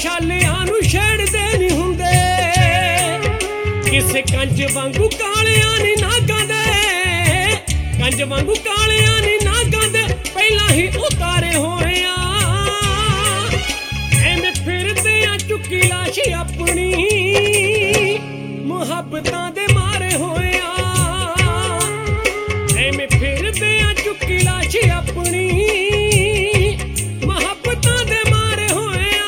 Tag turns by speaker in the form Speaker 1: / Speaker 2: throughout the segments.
Speaker 1: ਛਾਲਿਆਂ ਨੂੰ ਛੇੜਦੇ ਨਹੀਂ ਹੁੰਦੇ, ਕਿਸੇ ਕੰਜ ਵਾਂਗੂ ਕਾਲਿਆਂ ਨੀ ਨਾਗਾਂ ਦੇ, ਕੰਜ ਵਾਂਗੂ ਕਾਲਿਆਂ ਨੀ ਨਾਗਾਂ ਦੇ ਪਹਿਲਾਂ ਹੀ ਉਤਾਰੇ ਹੋਏ ਆ। ਐਵੇਂ ਫਿਰਦੇ ਆ ਚੁੱਕੀ ਲਾਸ਼ ਆਪਣੀ, ਮੁਹੱਬਤਾਂ ਦੇ ਮਾਰੇ ਹੋਏ ਆ। ਐਵੇਂ ਫਿਰਦੇ ਆ ਚੁੱਕੀ ਲਾਸ਼ ਆਪਣੀ, ਮੁਹੱਬਤਾਂ ਦੇ ਮਾਰੇ ਹੋਏ ਆ।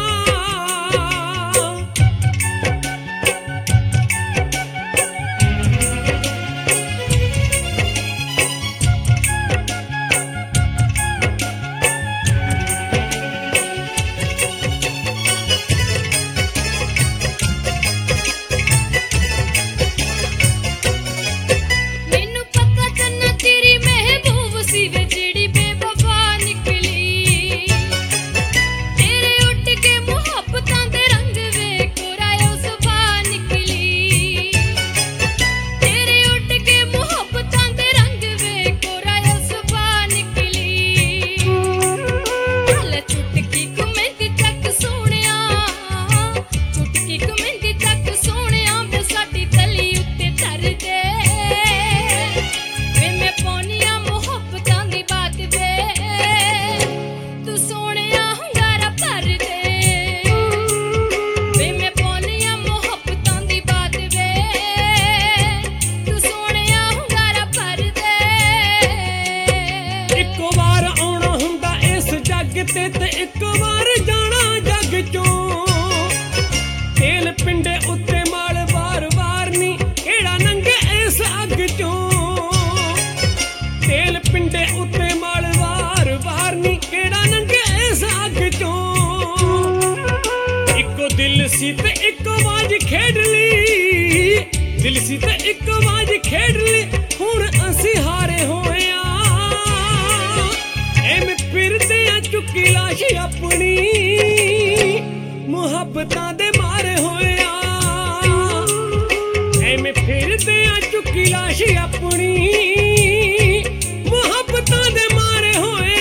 Speaker 1: ਤੇ ਇੱਕ ਵਾਰ ਜਾਣਾ ਜੱਗ ਚੋਂ, ਤੇਲ ਪਿੰਡੇ ਉੱਤੇ ਮਾਲ ਵਾਰ-ਵਾਰ ਨੀ ਕਿਹੜਾ ਨੰਗੇ ਇਸ ਅੱਗ ਚੋਂ, ਤੇਲ ਪਿੰਡੇ ਉੱਤੇ ਮਾਲ ਵਾਰ-ਵਾਰ ਨੀ ਕਿਹੜਾ ਨੰਗੇ ਇਸ ਅੱਗ ਚੋਂ। ਇੱਕੋ ਦਿਲ ਸੀ ਤੇ ਇੱਕ ਆਵਾਜ਼ ਖੇਡ ਲਈ, ਦਿਲ ਸੀ ਤੇ ਇੱਕ ਆਵਾਜ਼ ਖੇਡ ਲਈ, ਹੁਣ ਅਸੀਂ ਹਾਰੇ ਹੋਏ ਆ। ਐਵੇਂ ਫਿਰਦੇ ਆ ਚੁੱਕੀ ਲਾਸ਼ ਆਪਣੀ, ਮੁਹੱਬਤਾਂ ਦੇ ਮਾਰੇ ਹੋਏ ਆ। ਐਵੇਂ ਫਿਰਦੇ ਆ ਚੁੱਕੀ ਲਾਸ਼ ਆਪਣੀ, ਮੁਹੱਬਤਾਂ ਦੇ ਮਾਰੇ ਹੋਏ ਆ।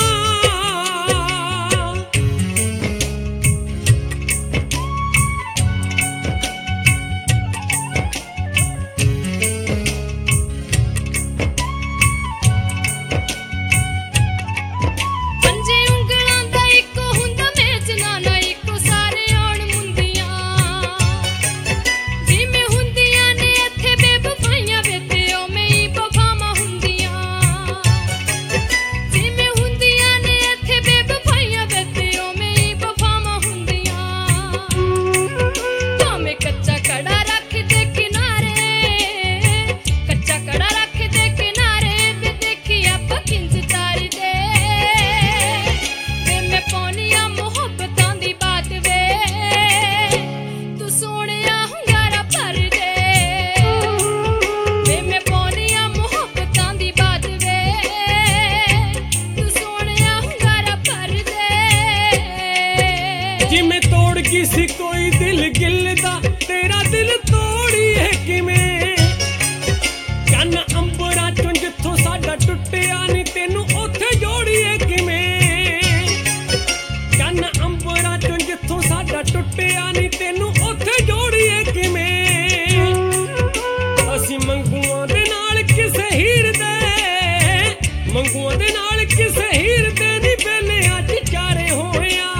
Speaker 1: ਜਿਵੇਂ ਤੋੜ ਗਈ ਸੀ ਕੋਈ ਦਿਲ ਗਿੱਲ ਦਾ, ਤੇਰਾ ਦਿਲ ਤੋੜੀਏ ਕਿਵੇਂ। ਚੰਨ ਅੰਬਰਾਂ ਚੋਂ ਜਿੱਥੋਂ ਸਾਡਾ ਟੁੱਟਿਆ ਨੀ, ਤੈਨੂੰ ਉੱਥੇ ਜੋੜੀਏ ਕਿਵੇਂ। ਚੰਨ ਅੰਬਰਾਂ ਚੋਂ ਜਿੱਥੋਂ ਸਾਡਾ ਟੁੱਟਿਆ ਨੀ, ਤੈਨੂੰ ਉੱਥੇ ਜੋੜੀਏ ਕਿਵੇਂ। ਅਸੀਂ ਮੰਗੂਆਂ ਦੇ ਨਾਲ ਕਿਸੇ ਹੀਰ ਦੇ, ਮੰਗੂਆਂ ਦੇ ਨਾਲ ਕਿਸੇ ਹੀਰ ਦੇ ਨੀ ਵੇਲਿਆਂ 'ਚ ਚਾਰੇ ਹੋਏ ਆ।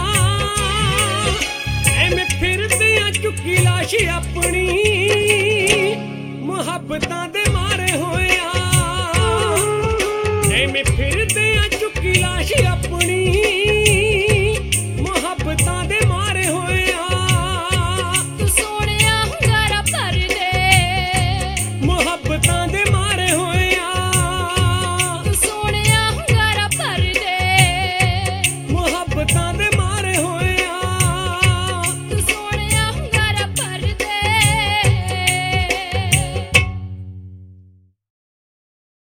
Speaker 1: ਐਵੇਂ ਫਿਰਦੇ ਆ ਚੁੱਕੀ ਲਾਸ਼ ਆਪਣੀ, ਮੁਹੱਬਤਾਂ ਦੇ ਮਾਰੇ ਹੋਏ ਆ। ਐਵੇਂ ਫਿਰਦੇ ਆ ਚੁੱਕੀ ਲਾਸ਼ ਆਪਣੀ,